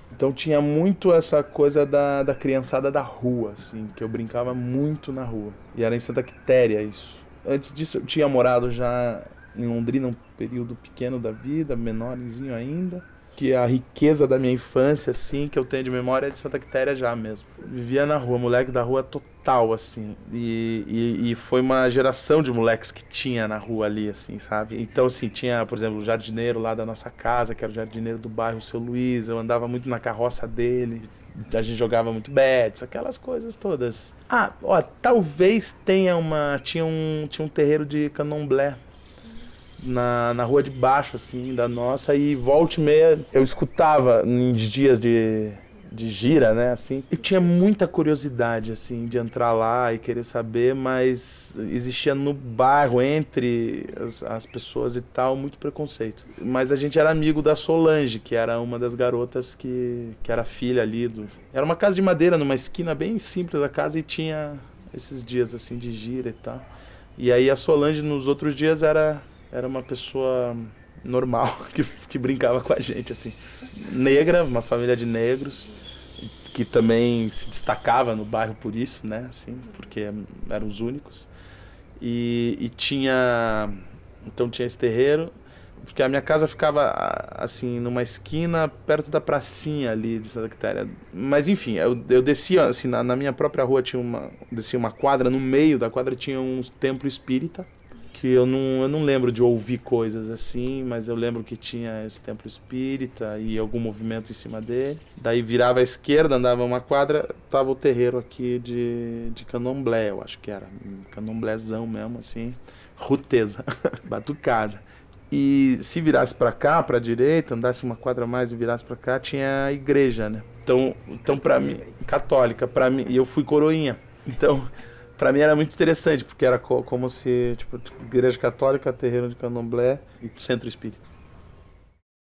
Então tinha muito essa coisa da criançada da rua, assim, que eu brincava muito na rua. E era em Santa Quitéria isso. Antes disso eu tinha morado já em Londrina um período pequeno da vida, menorzinho ainda. Que a riqueza da minha infância, assim, que eu tenho de memória é de Santa Quitéria já mesmo. Vivia na rua, moleque da rua total, assim. E foi uma geração de moleques que tinha na rua ali, assim, sabe? Então, assim, tinha, por exemplo, o jardineiro lá da nossa casa, que era o jardineiro do bairro, o seu Luiz. Eu andava muito na carroça dele. A gente jogava muito bets, aquelas coisas todas. Ah, ó, talvez tinha um terreiro de candomblé na rua de baixo, assim, da nossa, e volta e meia eu escutava em dias de gira, né, assim. Eu tinha muita curiosidade, assim, de entrar lá e querer saber, mas existia no bairro, entre as pessoas e tal, muito preconceito. Mas a gente era amigo da Solange, que era uma das garotas que era filha ali do... Era uma casa de madeira, numa esquina bem simples da casa, e tinha esses dias, assim, de gira e tal. E aí a Solange, nos outros dias, era uma pessoa normal que brincava com a gente, assim. Negra, uma família de negros, que também se destacava no bairro por isso, né? Assim, porque eram os únicos. E tinha... Então tinha esse terreiro, porque a minha casa ficava, assim, numa esquina, perto da pracinha ali de Santa Quitéria. Mas, enfim, eu descia, assim, na minha própria rua descia uma quadra, no meio da quadra tinha um templo espírita, que eu não lembro de ouvir coisas assim, mas eu lembro que tinha esse templo espírita e algum movimento em cima dele. Daí virava à esquerda, andava uma quadra, tava o terreiro aqui de candomblé, eu acho que era. Candomblézão mesmo, assim, ruteza, batucada. E se virasse pra cá, pra direita, andasse uma quadra mais e virasse pra cá, tinha a igreja, né? Então pra mim, católica, pra mim, e eu fui coroinha. Então... Pra mim era muito interessante, porque era como se, tipo, igreja católica, terreiro de candomblé e centro espírita.